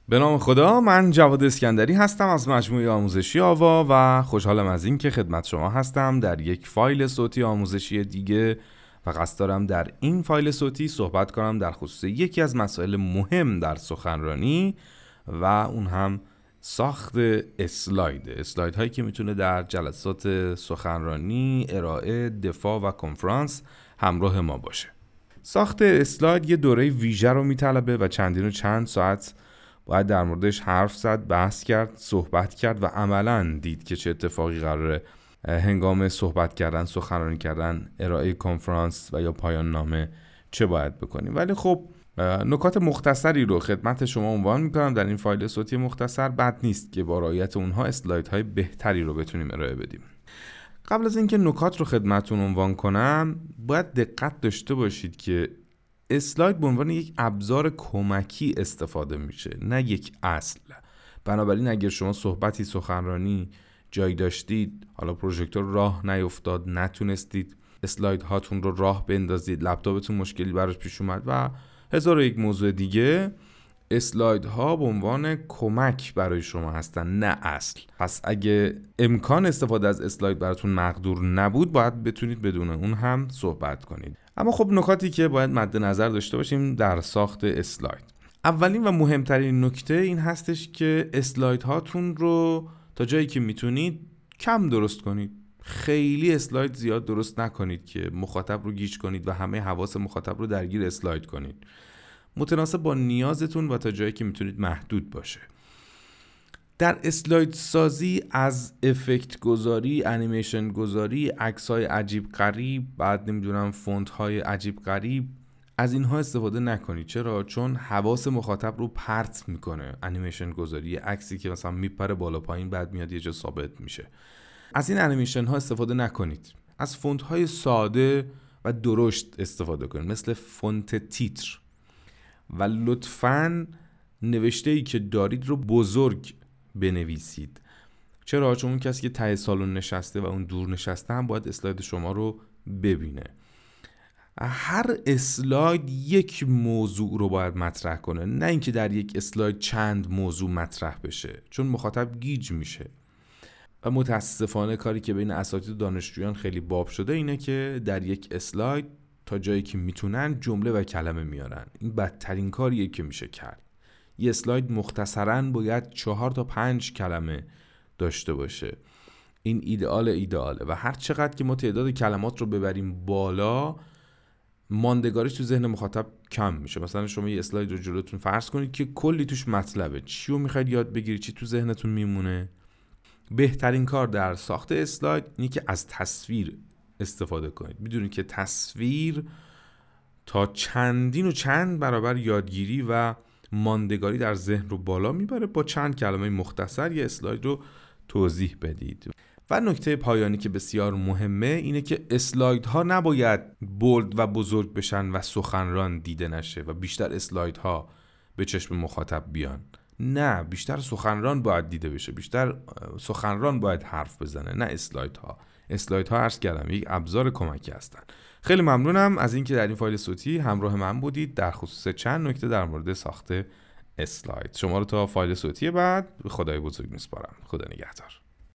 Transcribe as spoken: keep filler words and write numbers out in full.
به نام خدا، من جواد اسکندری هستم از مجموعه آموزشی آوا و خوشحالم از این که خدمت شما هستم در یک فایل صوتی آموزشی دیگه و قصد دارم در این فایل صوتی صحبت کنم در خصوص یکی از مسائل مهم در سخنرانی و اون هم ساخت اسلاید اسلاید هایی که میتونه در جلسات سخنرانی، ارائه، دفاع و کنفرانس همراه ما باشه. ساخت اسلاید یه دوره ویژه رو میطلبه و چندین و چند ساعت باید در موردش حرف زد، بحث کرد، صحبت کرد و عملاً دید که چه اتفاقی قراره هنگام صحبت کردن، سخنرانی کردن، ارائه کنفرانس و یا پایان نامه چه باید بکنیم. ولی خب نکات مختصری رو خدمت شما عنوان میکنم در این فایل صوتی مختصر. بد نیست که با رعایت اونها اسلایدهای بهتری رو بتونیم ارائه بدیم. قبل از اینکه نکات رو خدمتتون عنوان کنم، باید دقت داشته باشید که اسلاید به عنوان یک ابزار کمکی استفاده میشه، نه یک اصل. بنابراین اگر شما صحبتی، سخنرانی جایی داشتید، حالا پروژکتور راه نیفتاد، نتونستید اسلاید هاتون رو راه بندازید، لپتاپتون مشکلی براش پیش اومد و هزار و یک موضوع دیگه، اسلاید ها به عنوان کمک برای شما هستن، نه اصل. پس اگه امکان استفاده از اسلاید براتون مقدور نبود، باید بتونید بدون اون هم صحبت کنید. اما خب نکاتی که باید مد نظر داشته باشیم در ساخت اسلاید. اولین و مهمترین نکته این هستش که اسلاید هاتون رو تا جایی که میتونید کم درست کنید. خیلی اسلاید زیاد درست نکنید که مخاطب رو گیج کنید و همه حواس مخاطب رو درگیر اسلاید کنید. متناسب با نیازتون و تا جایی که میتونید محدود باشه. در اسلاید سازی از افکت گذاری، انیمیشن گذاری، عکس‌های عجیب غریب، بعد نمیدونم فونت های عجیب غریب، از اینها استفاده نکنید. چرا؟ چون حواس مخاطب رو پرت میکنه. انیمیشن گذاری، عکسی که مثلا میپره بالا پایین بعد میاد یه جا ثابت میشه. از این انیمیشن ها استفاده نکنید. از فونت های ساده و درشت استفاده کنید، مثل فونت تیتر. و لطفاً نوشته‌ای که دارید رو بزرگ بنویسید. چرا؟ چون اون کسی که ته سالن نشسته و اون دور نشسته هم باید اسلاید شما رو ببینه. هر اسلاید یک موضوع رو باید مطرح کنه، نه اینکه در یک اسلاید چند موضوع مطرح بشه، چون مخاطب گیج میشه. و متاسفانه کاری که بین اساتید و دانشجویان خیلی باب شده اینه که در یک اسلاید تا جایی که میتونن جمله و کلمه میارن. این بدترین کاریه که میشه کرد. یه اسلاید مختصراً باید چهار تا پنج کلمه داشته باشه. این ایدئال ایدئاله و هر چقدر که ما تعداد کلمات رو ببریم بالا، ماندگاریش تو ذهن مخاطب کم میشه. مثلا شما یه اسلاید رو جلوتون فرض کنید که کلی توش مطلبه، چی رو میخواید یاد بگیرید، چی تو ذهنتون میمونه. بهترین کار در ساخت اسلاید اینه که از تصویر استفاده کنید. میدونید که تصویر تا چندین و چند برابر یادگیری و ماندگاری در ذهن رو بالا میبره. با چند کلمه مختصر یه اسلاید رو توضیح بدید. و نکته پایانی که بسیار مهمه اینه که اسلاید ها نباید بولد و بزرگ بشن و سخنران دیده نشه و بیشتر اسلاید ها به چشم مخاطب بیان. نه، بیشتر سخنران باید دیده بشه، بیشتر سخنران باید حرف بزنه، نه اسلاید ها. اسلاید ها عرض کردم یک ابزار کمکی هستن. خیلی ممنونم از اینکه در این فایل صوتی همراه من بودید در خصوص چند نکته در مورد ساخت اسلاید. شما رو تا فایل صوتی بعد به خدای بزرگ میسپارم. خدا نگهدار.